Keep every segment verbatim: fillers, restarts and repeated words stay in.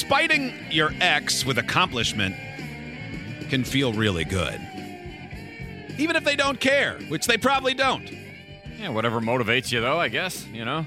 spiting your ex with accomplishment can feel really good. Even if they don't care, which they probably don't. Yeah, whatever motivates you, though, I guess, you know.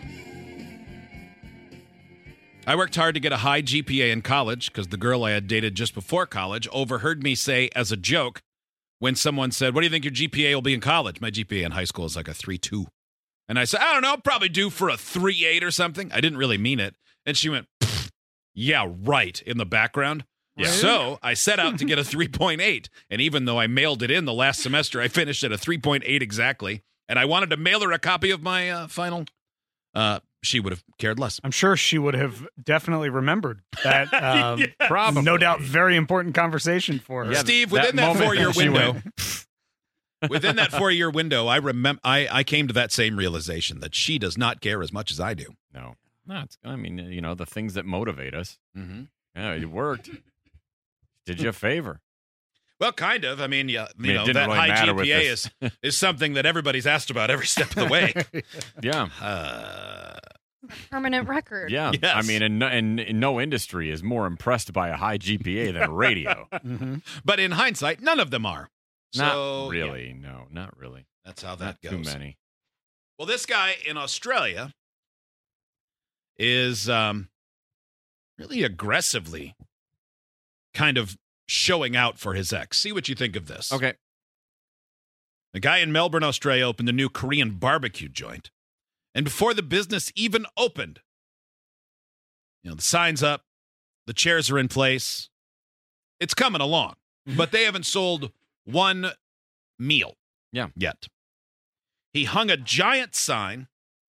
I worked hard to get a high G P A in college because the girl I had dated just before college overheard me say as a joke when someone said, what do you think your G P A will be in college? My G P A in high school is like a three point two. And I said, I don't know, probably due for a three point eight or something. I didn't really mean it. And she went, yeah, right, in the background. Yeah. So I set out to get a three point eight. And even though I mailed it in the last semester, I finished at a three point eight exactly. And I wanted to mail her a copy of my uh, final. Uh, she would have cared less. I'm sure she would have definitely remembered that. Um, yes. Probably. No doubt, very important conversation for her. Yeah, Steve, within that, that four-year window, within that four-year window, I remember I, I came to that same realization that she does not care as much as I do. No, no. It's, I mean, you know, the things that motivate us. Mm-hmm. Yeah, it worked. Did you a favor? Well, kind of. I mean, yeah, you I mean, know, that really high G P A is is something that everybody's asked about every step of the way. Yeah. Uh, Permanent record. Yeah. Yes. I mean, in no, in, in no industry is more impressed by a high G P A than radio. Mm-hmm. But in hindsight, none of them are. So, not really. Yeah. No, not really. That's how that not goes. Too many. Well, this guy in Australia is um, really aggressively kind of showing out for his ex. See what you think of this. Okay. A guy in Melbourne, Australia opened a new Korean barbecue joint. And before the business even opened, you know, the sign's up, the chairs are in place. It's coming along. But they haven't sold one meal yeah. yet. He hung a giant sign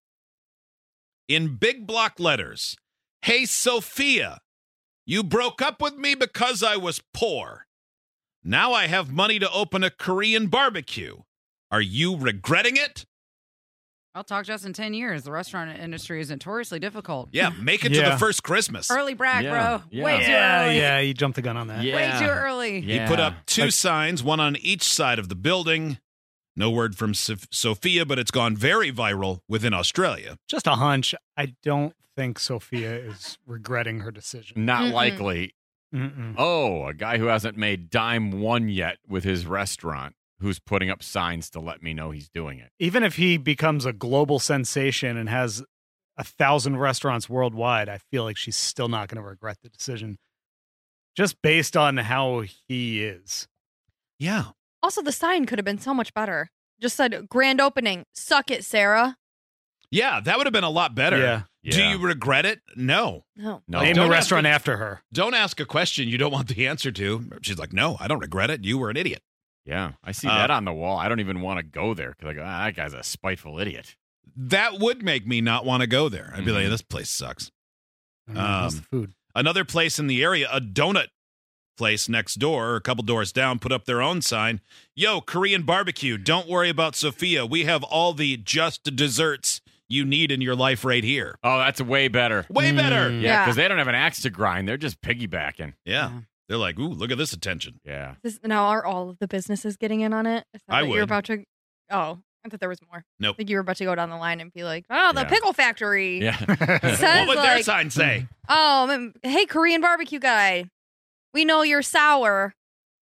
in big block letters. Hey, Sophia, you broke up with me because I was poor. Now I have money to open a Korean barbecue. Are you regretting it? I'll talk just in ten years. The restaurant industry is notoriously difficult. Yeah, make it Yeah. to the first Christmas. Early brag, Yeah, bro. yeah. Way too Yeah, early. yeah, you jumped the gun on that. Yeah. Way too early. He Yeah. put up two Like- signs, one on each side of the building. No word from Sof- Sophia, but it's gone very viral within Australia. Just a hunch. I don't think Sophia is regretting her decision. Not Mm-mm. likely. Mm-mm. Oh, a guy who hasn't made dime one yet with his restaurant who's putting up signs to let me know he's doing it. Even if he becomes a global sensation and has a thousand restaurants worldwide, I feel like she's still not going to regret the decision. Just based on how he is. Yeah. Also, the sign could have been so much better. Just said, grand opening. Suck it, Sarah. Yeah, that would have been a lot better. Yeah. Do Yeah. you regret it? No. No. No. Name don't the ask restaurant it- after her. Don't ask a question you don't want the answer to. She's like, no, I don't regret it. You were an idiot. Yeah, I see Uh, that on the wall. I don't even want to go there because I go, ah, that guy's a spiteful idiot. That would make me not want to go there. I'd be like, Mhm. this place sucks. I don't know, how's Um, the food? Another place in the area, a donut place next door, a couple doors down, put up their own sign. Yo, Korean barbecue. Don't worry about Sophia. We have all the just desserts you need in your life right here. Oh, that's way better. Way better. Mm. Yeah, Yeah. because they don't have an axe to grind. They're just piggybacking. Yeah. They're like, ooh, look at this attention. Yeah. This, now, are all of the businesses getting in on it? Is that I what would. You're about to. Oh, I thought there was more. Nope. I think you were about to go down the line and be like, oh, the Yeah. pickle factory. Yeah. Says What would their like, sign say? oh, mm, hey, Korean barbecue guy. We know you're sour,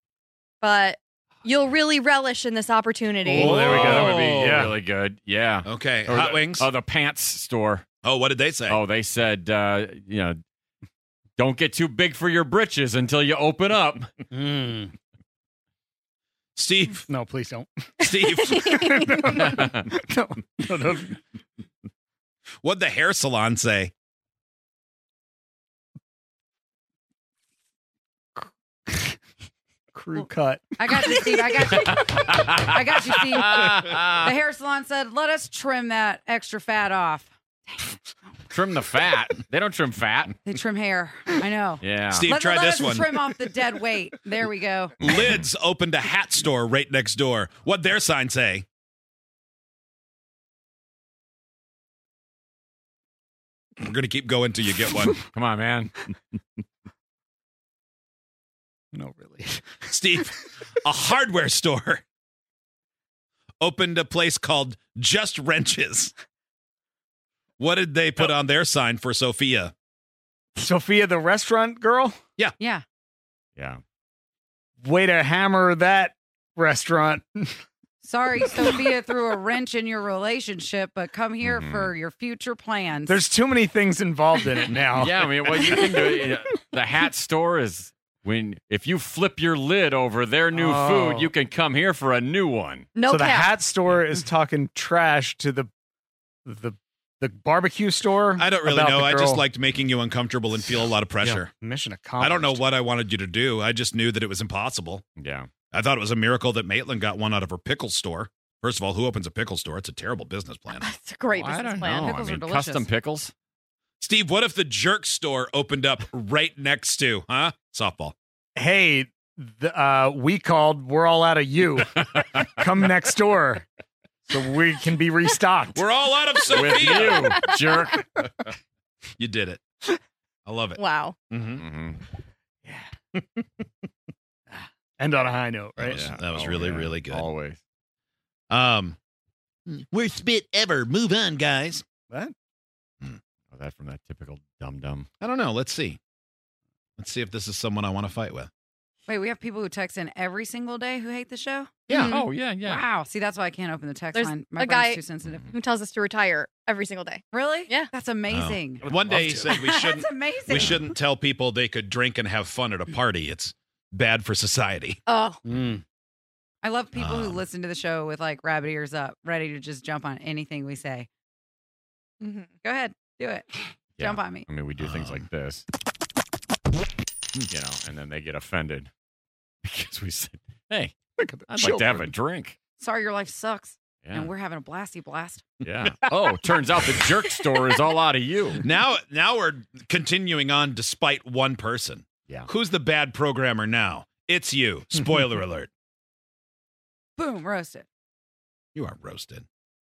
but you'll really relish in this opportunity. Oh, there we go. That would be Oh. Yeah. really good. Yeah. Okay, Or hot the- wings. Oh, the pants store. Oh, what did they say? Oh, they said, uh, you know, don't get too big for your britches until you open up. Mm. Steve, No, please don't. Steve, no, no, no. what'd the hair salon say? Crew cut. I got you, Steve. I got you. I got you, Steve. The hair salon said, let us trim that extra fat off. Trim the fat. They don't trim fat. They trim hair. I know. Yeah. Steve, let, try let this us one. trim off the dead weight. There we go. Lids opened a hat store right next door. What'd their sign say? We're going to keep going till you get one. Come on, man. No, really. Steve, a hardware store opened a place called Just Wrenches. What did they put on their sign for Sophia? Sophia, the restaurant girl? Yeah. Yeah. Way to hammer that restaurant. Sorry, Sophia threw a wrench in your relationship, but come here Mhm. for your future plans. There's too many things involved in it now. Yeah, I mean, what you can do, the hat store is when, if you flip your lid over their new Oh. food, you can come here for a new one. No so the cap. hat store is talking trash to the the the barbecue store. I don't really about know. the I girl. just liked making you uncomfortable and feel a lot of pressure. Yeah, mission accomplished. I don't know what I wanted you to do. I just knew that it was impossible. Yeah. I thought it was a miracle that Maitland got one out of her pickle store. First of all, who opens a pickle store? It's a terrible business plan. It's a great Well, I business don't plan. know. Pickles I are mean, delicious. custom pickles. Steve, what if the jerk store opened up right next to, huh? Softball. Hey, the, uh, we called. We're all out of you. Come next door, so we can be restocked. We're all out of With Sophia. you, jerk. You did it. I love it. Wow. Mm-hmm. hmm End on a high note, right? Yeah. That was Oh, really, yeah. really good. Always. Um, worst spit ever. Move on, guys. What? Oh, that from that typical dum dum. I don't know. Let's see. Let's see if this is someone I want to fight with. Wait, we have people who text in every single day who hate the show? Yeah. Mhm. Oh, yeah, yeah. Wow. See, that's why I can't open the text There's line. My a brain's guy- too sensitive. Who tells us to retire every single day? Really? Yeah. That's amazing. One day he to. said we shouldn't. That's amazing. We shouldn't tell people they could drink and have fun at a party. It's bad for society. Oh, Mm. I love people who Um, listen to the show with like rabbit ears up, ready to just jump on anything we say. mhm. Go ahead. Do it. Yeah. Jump on me. I mean, we do things Um, like this, you know, and then they get offended because we said, hey, Look at the I'd like to have a children. drink. Sorry, your life sucks. Yeah. And we're having a blasty blast. Yeah. Oh, turns out the jerk store is all out of you. Now, now we're continuing on despite one person. Yeah. Who's the bad programmer now? It's you. Spoiler alert. Boom, roasted. You are roasted.